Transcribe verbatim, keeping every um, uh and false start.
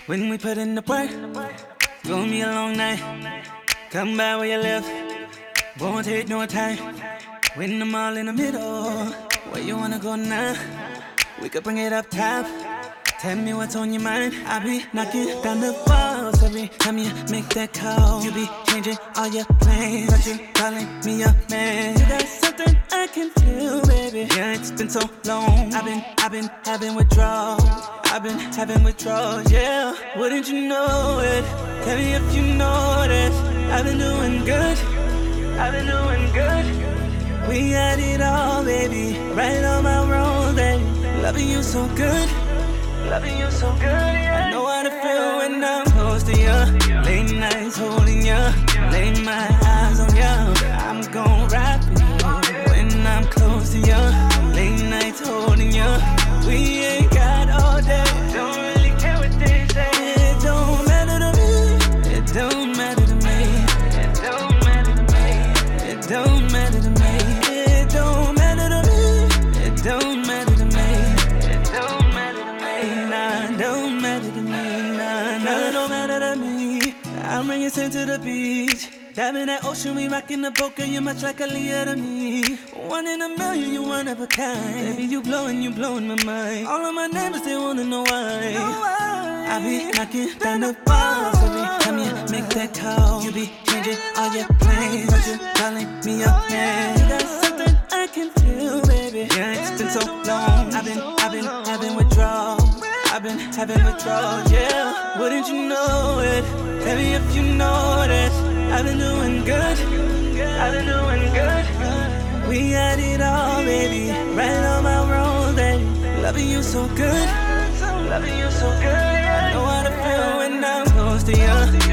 When we put in the work, gonna be a long night. Come by where you live, won't take no time. When I'm all in the middle, where you wanna go now? We could bring it up top. Tell me what's on your mind. I be knocking down the walls every time you make that call. You be changing all your plans, but you calling me a man. You got something I can feel, baby. Yeah, it's been so long. I've been, I've been having withdrawals. I've been having withdrawals, yeah. Wouldn't you know it? Tell me if you notice. I've been doing good. I've been doing good. We had it all, baby. Right on my road, baby. Loving you so good. Loving you so good, yeah. I know how to feel when I'm close to you. Late nights holding you. Lay my eyes on you. I'm gon' ride for you when I'm close to you. Late nights holding you. We ain't got all day. Don't really care what they say. It don't matter to me. It don't matter to me. It don't matter to me. It don't matter to me. It don't matter to me. It don't matter to me. It don't matter to me. Nah, don't matter to me. Nah, nah, it don't matter to me. I'm bringing sand to the beach. Dive in that ocean, we rockin' the boat, girl, you're much like a Leah to me. One in a million, you one of a kind. Baby, you blowin', you blowin' my mind. All of my neighbors, they wanna know why. I be knocking down the walls every time you make that call. You be changing all your plans, but you calling me a man. You got something I can feel, baby. Yeah, it's been so long. I've been, I've been having withdrawals. I've been having withdrawals, yeah. Wouldn't you know it? Tell me if you notice. I've been doing good. I've been doing good. We had it all, baby. Right on my road, baby. Loving you so good. Loving you so good, yeah. I know how to feel when I'm close to you.